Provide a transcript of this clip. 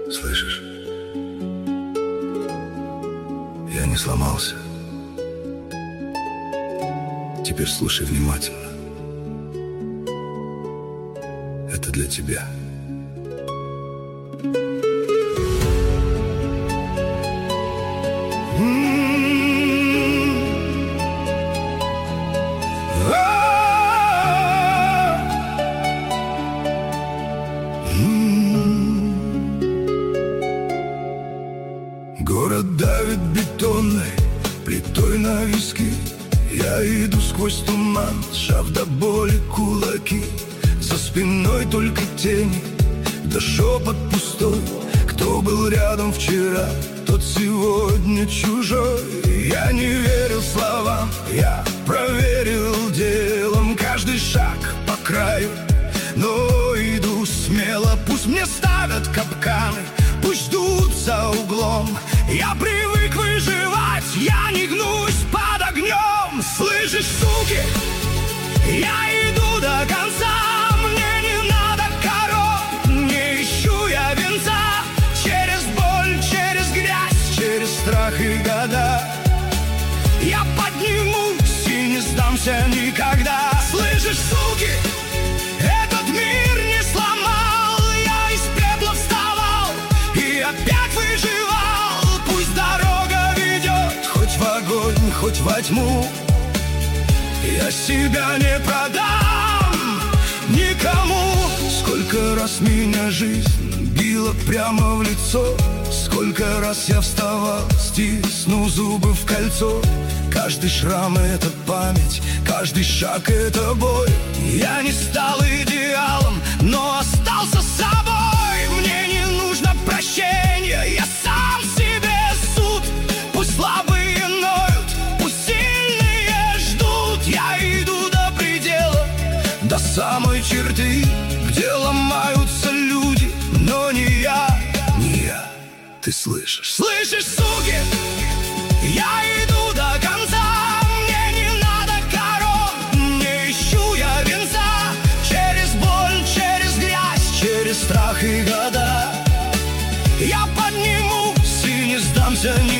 Слышишь? Я не сломался. Теперь слушай внимательно. Это для тебя. Город давит бетонной плитой на виски. Я иду сквозь туман, сжав до боли кулаки. За спиной только тени, да шепот пустой. Кто был рядом вчера, тот сегодня чужой. Я не верил словам, я проверил делом. Каждый шаг по краю, но иду смело. Пусть мне ставят капканы, пусть ждут за углом. Я привык выживать, я не гнусь под огнем. Слышишь, суки, я иду до конца. Мне не надо коров, не ищу я венца. Через боль, через грязь, через страх и года я поднимусь и не сдамся никогда. Слышишь, суки, этот мир не сломал. Я из пепла вставал и опять выживал. Пусть дорога ведет хоть в огонь, хоть во тьму. Я себя не продам никому. Сколько раз меня жизнь била прямо в лицо. Сколько раз я вставал, стиснув зубы в кольцо. Каждый шрам — это память, каждый шаг — это боль. Я не стал идеалом, но остался собой. Мне не нужно прощения, я сам себе суд. Пусть слабые ноют, пусть сильные ждут. Я иду до предела, до самой черты, где ломаются люди, но не я, не я. Ты слышишь? Слышишь, суки? Я иду до конца. Мне не надо коров, не ищу я венца. Через боль, через грязь, через страх и года я поднимусь и не сдамся ни